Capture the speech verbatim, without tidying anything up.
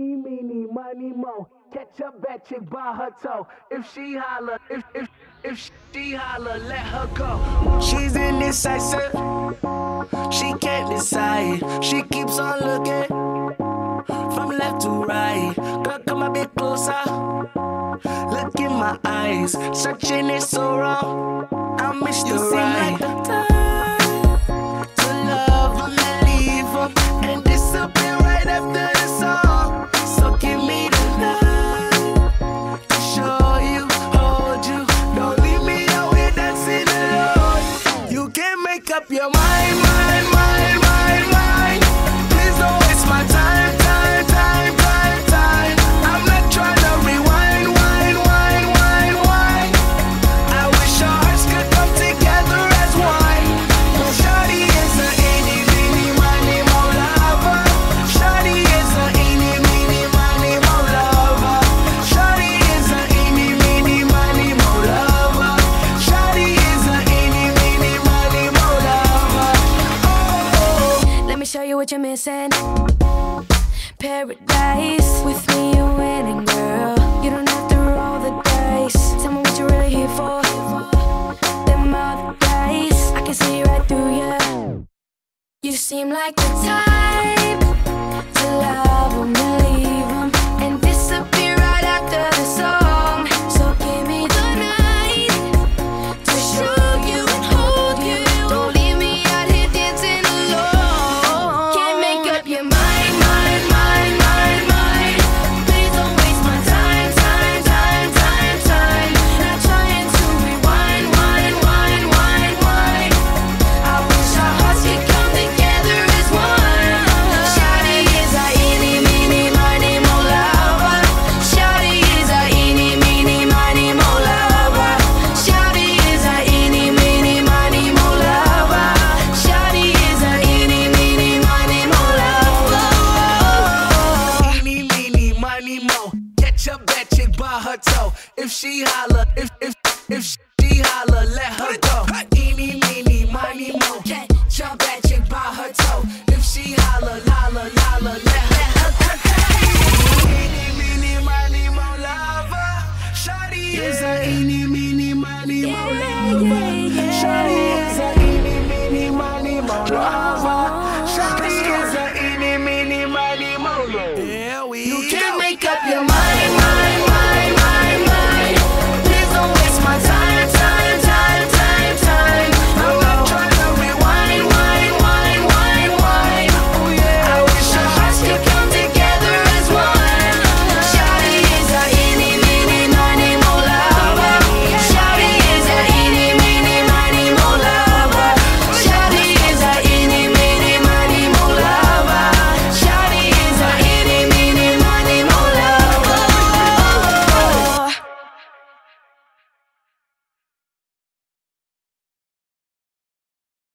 Eeny, meeny, miny, mo. Catch a bad chick by her toe. If she holler, if if if she holler, let her go. She's indecisive. She can't decide. She keeps on looking from left to right. Girl, come a bit closer. Look in my eyes. Searching is so wrong. I miss you. Seem like the time to love them and leave them and disappear right after the song. So give me the night to show you, hold you. Don't leave me out here dancing alone. You can't make up your mind, mind, mind, mind, mind. Please don't waste my time, time, time, time, time. I'm not trying to rewind, wind, wind, wind, wind. I wish our hearts could come together as one. Shawty is a eeny, meeny, miny, mo lover. Shawty is a eeny, meeny, miny, mo lover. Shawty is a eeny, meeny, miny, mo lover. Shawty is a eeny, meeny, miny, mo lover. Oh. Let me show you what you're missing. Paradise. With me you're winning, girl. You don't have to roll the dice. Tell me what you're really here for. Them other guys, I can see right through you. You seem like the type to love them and leave them and disappear right after the song. So give me the night to show you and hold you. Don't leave me out here dancing alone. Can't make up your mind, mind, mind, mind, mind. Please don't waste my time, time, time, time, time. Not trying to rewind, wind, wind, wind, wind. I wish our hearts could come together as one. Shawty is a eeny, meeny, miny, mo lover. Shawty is a eeny, meeny, miny, mo lover. Shawty is a eeny, meeny, miny, mo lover. Shawty is a eeny, meeny, miny, mo lover. Eeny, meeny, miny, mo. Catch a bad chick by her toe. If she holler, if if if she holler, let her go. Eeny, meeny, miny, mo. Catch a bad chick by her toe. If she holler, holler, holler, let her go. Eeny, meeny, miny, mo lover. Shawty is a eeny, meeny, miny, mo lover. Shawty is a eeny, meeny, miny, mo lover. Shawty is a eeny, meeny, miny, mo lover. You can't make up your mind.